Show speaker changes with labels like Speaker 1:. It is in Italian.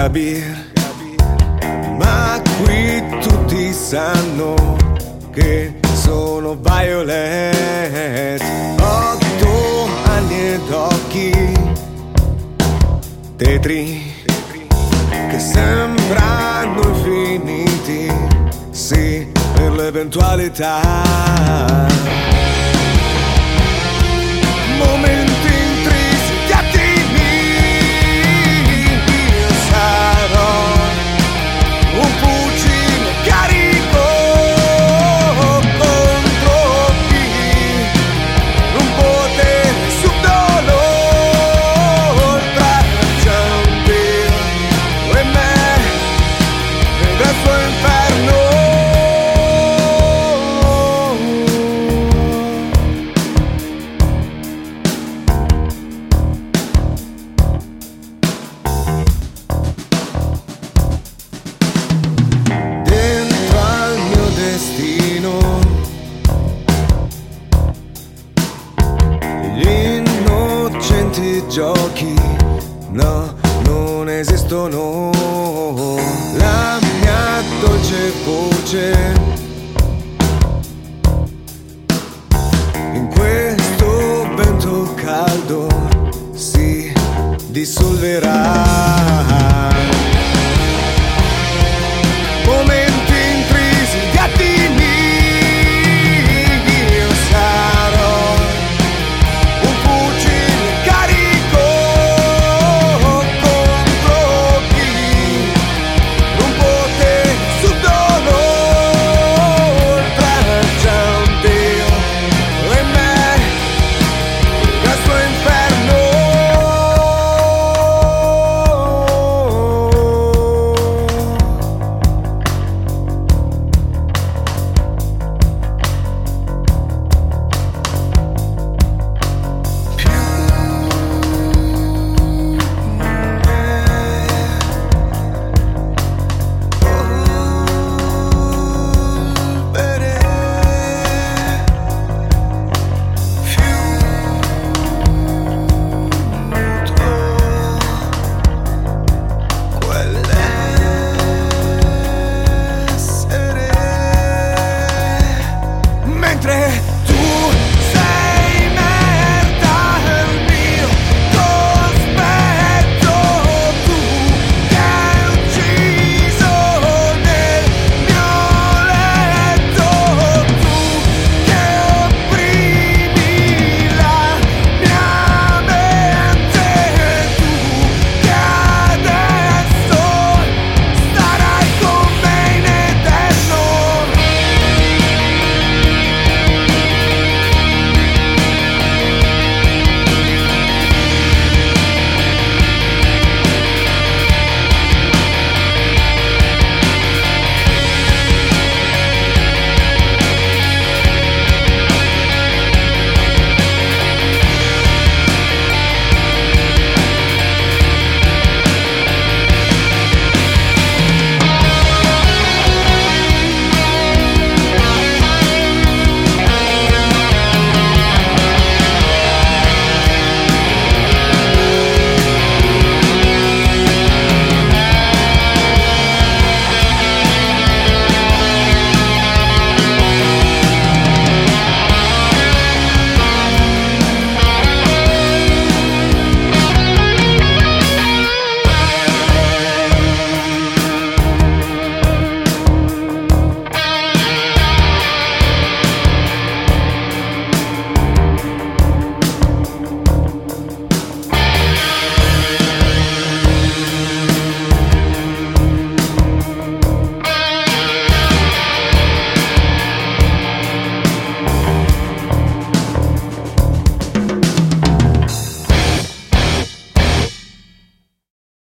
Speaker 1: capire, ma qui tutti sanno che sono Violet. 8 anni ed occhi tetri che sembrano infiniti, sì, per l'eventualità. Momenti intristi, attimi, io sarò un fucile carico contro chi non potere subdolo tra Giambir e me nel suo inferno. Gli innocenti giochi, no, non esistono. La mia dolce voce in questo vento caldo si dissolverà.